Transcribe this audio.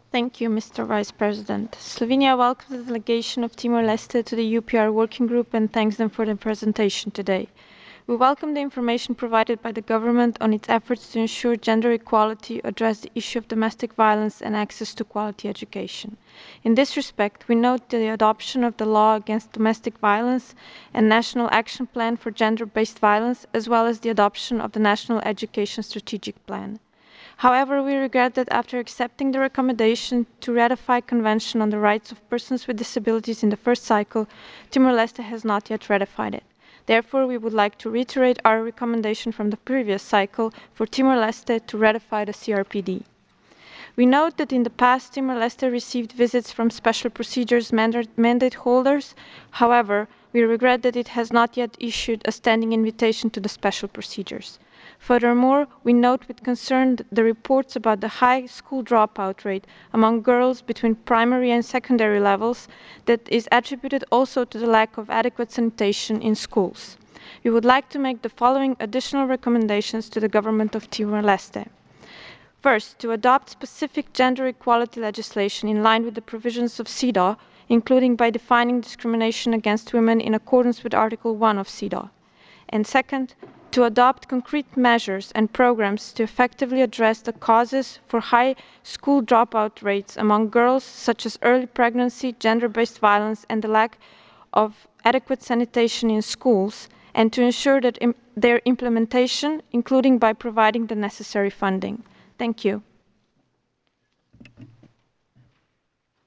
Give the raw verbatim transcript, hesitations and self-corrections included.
Thank you, Mister Vice President. Slovenia welcomes the delegation of Timor-Leste to the U P R working group and thanks them for their presentation today. We welcome the information provided by the government on its efforts to ensure gender equality, address the issue of domestic violence and access to quality education. In this respect, we note the adoption of the law against domestic violence and National Action Plan for Gender-Based Violence, as well as the adoption of the National Education Strategic Plan. However, we regret that after accepting the recommendation to ratify Convention on the Rights of Persons with Disabilities in the first cycle, Timor-Leste has not yet ratified it. Therefore, we would like to reiterate our recommendation from the previous cycle for Timor-Leste to ratify the C R P D. We note that in the past, Timor-Leste received visits from special procedures mandate holders. However, we regret that it has not yet issued a standing invitation to the special procedures. Furthermore, we note with concern the reports about the high school dropout rate among girls between primary and secondary levels that is attributed also to the lack of adequate sanitation in schools. We would like to make the following additional recommendations to the government of Timor-Leste. First, to adopt specific gender equality legislation in line with the provisions of C E D A, including by defining discrimination against women in accordance with Article one of C E D A. And second, to adopt concrete measures and programs to effectively address the causes for high school dropout rates among girls, such as early pregnancy, gender-based violence, and the lack of adequate sanitation in schools, and to ensure that im their implementation, including by providing the necessary funding. Thank you.